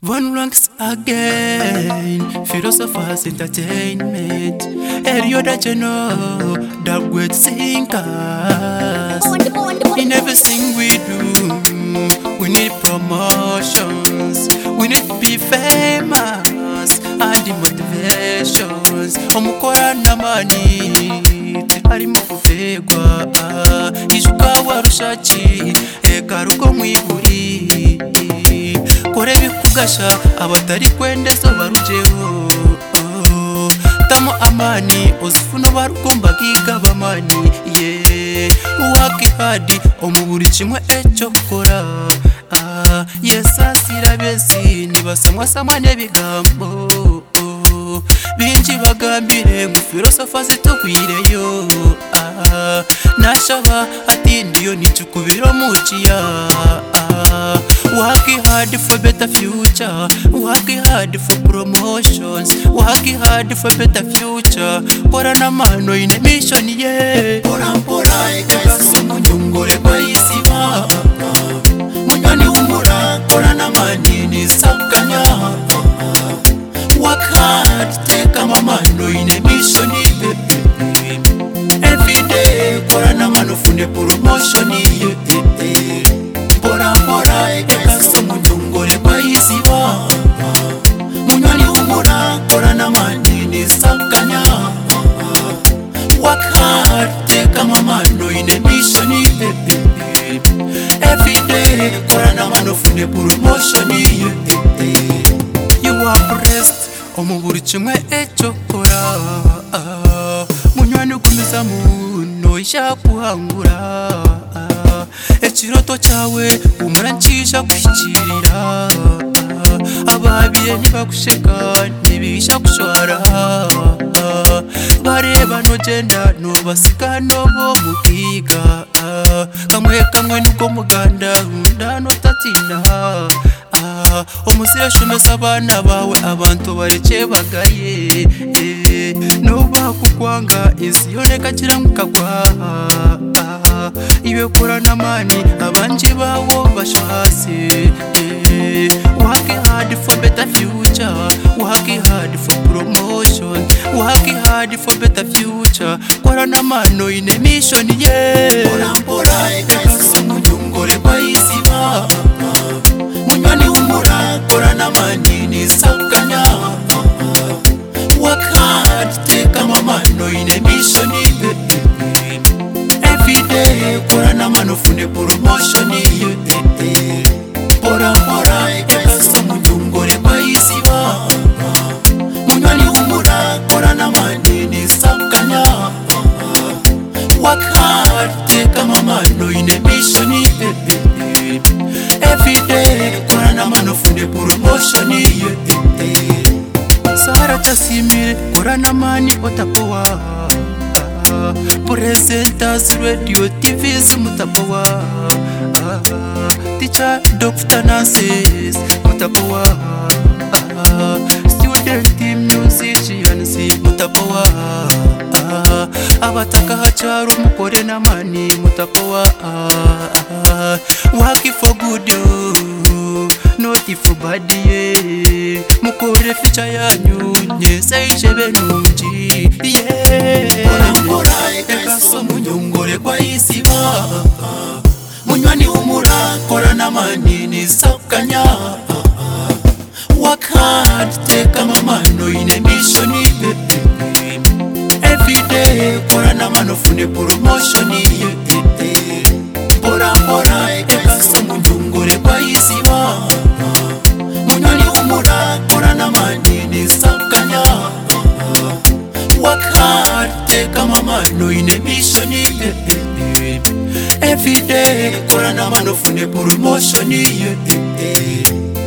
One ranks again, philosophers entertainment. Area that you know, that great thinkers. In everything we do, we need promotions. We need to be famous and the motivations. Omukora na mani, harimo kuvegwa. Ishuka warushaki, ekaruko mwiburi. Kore bikugasha abatari kwendezo barujeho. Tamo amani ozifuno barugomba kigaba amani. Waki hadi omuburi kimwe echo kora. Yesasira besi nibasamwa samane bigambo. Binji bagambire ngo philosophers tukwireyo. Nashaba ati ndiyo nicukubiro muciya. Working hard for better future, working hard for promotions, working hard for better future. Kora na mano ine mission ye. Pora ekaso munyungore kwa isiba. Munyani umura kora na manini sakanya. Work hard take my mano ine mission ye. Every day kora na mano funde promotion ye. Pora ekaso munyungore kwa isiba. Munyani umura kora na manini sakanya. Work hard, take a mano in a mission. Every day, korana mano funde promotion. You are blessed, omuburi kimwe echo kora. Munyani kumisa muno isha kuhangura. Echiroto chawe umurancisha kushikirira. Ababiye nibakusheka nibisha kushwara. Bareba no genda no basika no bo mukiga. Kamwe nuko muganda ndano tatina. Omusire shumesa abana bawe abantu bareke bagaye. No bakukwanga isi yoneka kiranguka kwa. Iwe kora na mani abanji bawo bashase. Working hard for better future, working hard for promotion, working hard for better future. Kora na mano in a mission ye. Pora ekaso munyungore kwa isiba. Munyani umura kora na manini sakanya. Work hard take a mano in a mission ye. Every day kora na mano funde promotion ye. Pora ekaso munyungore kwa isiba. Munyani umura kora na manini sakanya. Work hard take a mano in a mission. Every day kora na mano funde promotion ye. Sara chasimire kora na mani otapowa. Presenters, radio, TVs, mutapowa. Teacher, doctor, nurses, mutapowa. Student, musicians, mutapowa. Abataka hacharu mukore na mani mutapowa. Working for good yo, not for bad ye. Mukore future yanyu nyesaishe benunji ye. Pora ekaso munyungore kwa isiba. Munywani umura kora na manini sakanya. Work hard take a mano in a mission. Every day kora na mano funde promotion ye. Pora ekaso munyungore kwa isiba. Munywani umura kora na manini sakanya. Work hard, take a mano in a mission. Every day, kora na mano funde promotion.